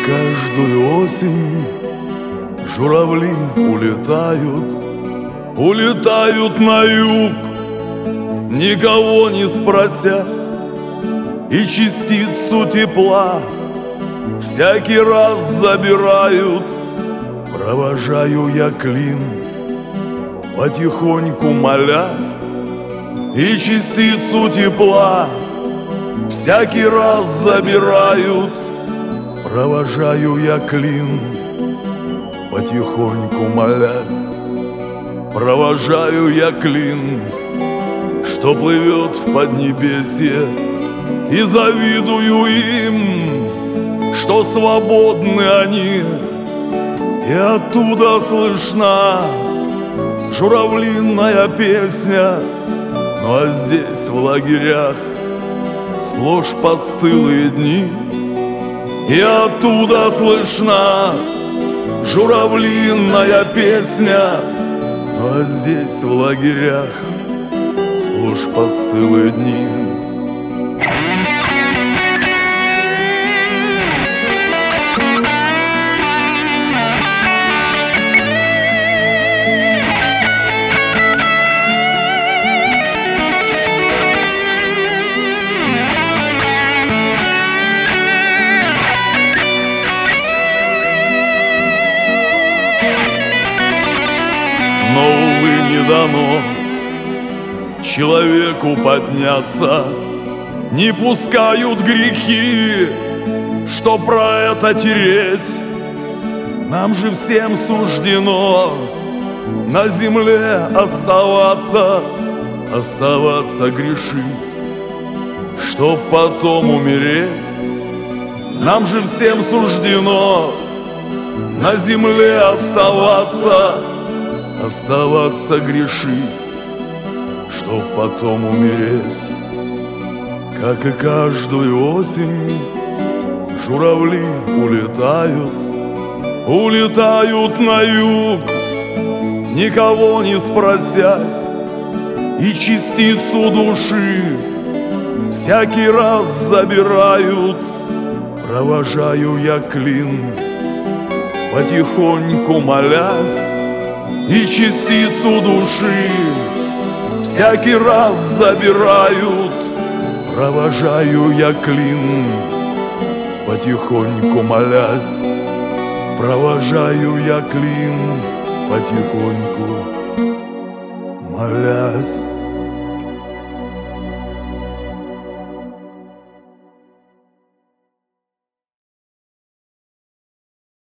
каждую осень журавли улетают, улетают на юг, никого не спрося, и частицу тепла всякий раз забирают. Провожаю я клин, потихоньку молясь, и частицу тепла всякий раз забирают. Провожаю я клин, потихоньку молясь. Провожаю я клин, что плывет в поднебесье, и завидую им, что свободны они. И оттуда слышна журавлиная песня. Ну а здесь в лагерях сплошь постылые дни, и оттуда слышна журавлиная песня. Ну а здесь в лагерях сплошь постылые дни. Но, увы, не дано человеку подняться, не пускают грехи, что про это тереть. Нам же всем суждено на земле оставаться, оставаться грешить, чтоб потом умереть. Нам же всем суждено на земле оставаться, оставаться грешить, чтоб потом умереть. Как и каждую осень журавли улетают, улетают на юг, никого не спросясь, и частицу души всякий раз забирают. Провожаю я клин, потихоньку молясь, и частицу души всякий раз забирают. Провожаю я клин, потихоньку молясь. Провожаю я клин, потихоньку